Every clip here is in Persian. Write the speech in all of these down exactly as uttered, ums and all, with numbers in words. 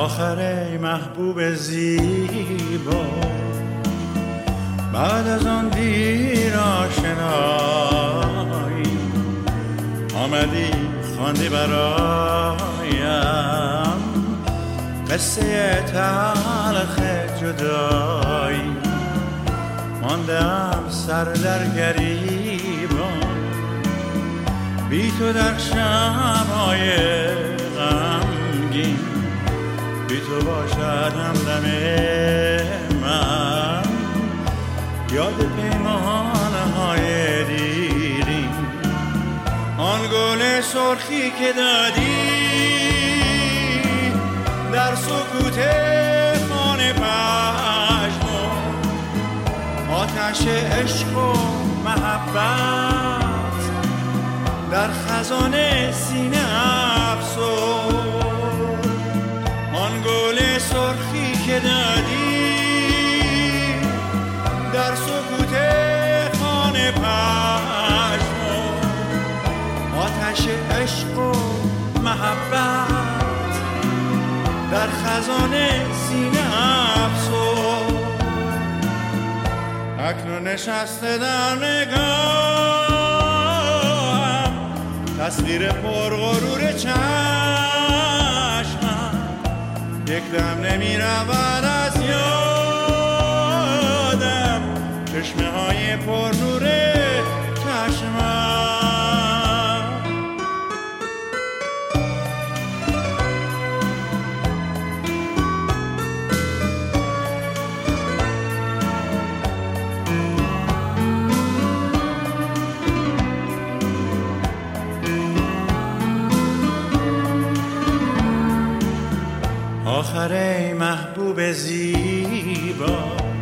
آخر ای محبوب زیبا، بعد از آن دیر آشنایی آمدی خواندی برایم قصه تلخ جدایی. ماندم سر در گریبان بی تو در شب‌های غمگین، بی تو باشد همدم من یاد پیمانهای دیرین. آن گل سرخی که دادی در سکوت خانه پژمرد، آتش عشق و محبت در خزانه سینه افسرد. آن گل سرخی که دادی در سکوت خانه پژمرد، آتش عشق و محبت در خزانه سینه افسرد. اکنون نشسته در نگاهم تصویر پرغرور چشمم، یک دم نمی رود از یادم چشمه های پرنور چشمم. آخر ای محبوب زیبا،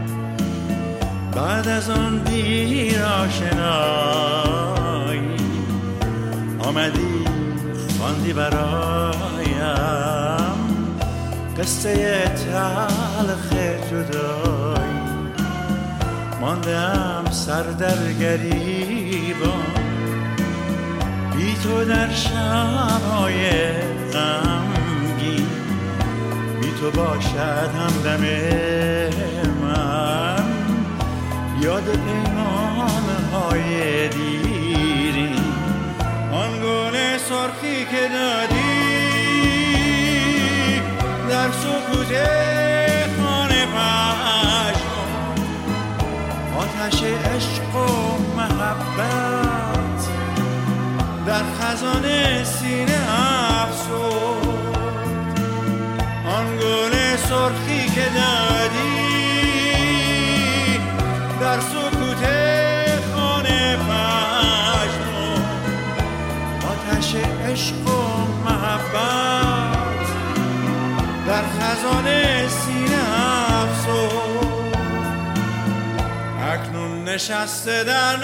بعد از آن دیر آشنایی آمدی خواندی برایم قصه تلخ جدایی. ماندم سر در گریبان بی تو در شب‌های غمگین، بی تو باشد همدم من یاد پیمانهای دیرین. آن گل سرخی که دادی در سکوت خانه پژمرد، آتش عشق و محبت در خزانه سینه افسرد. آن گل سرخی که دادی در سکوت خانه پژمرد، آتش عشق و محبت در خزانه سینه افسرد. اکنون نشسته در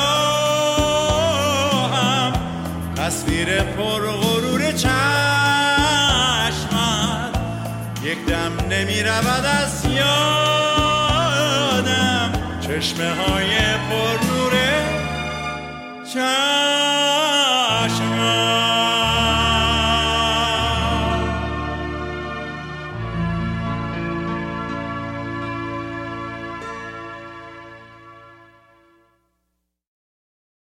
نگاهم تصویر پرغرور چشمت، یک دم نمی رود از یادم چشمه های پر نور چشم.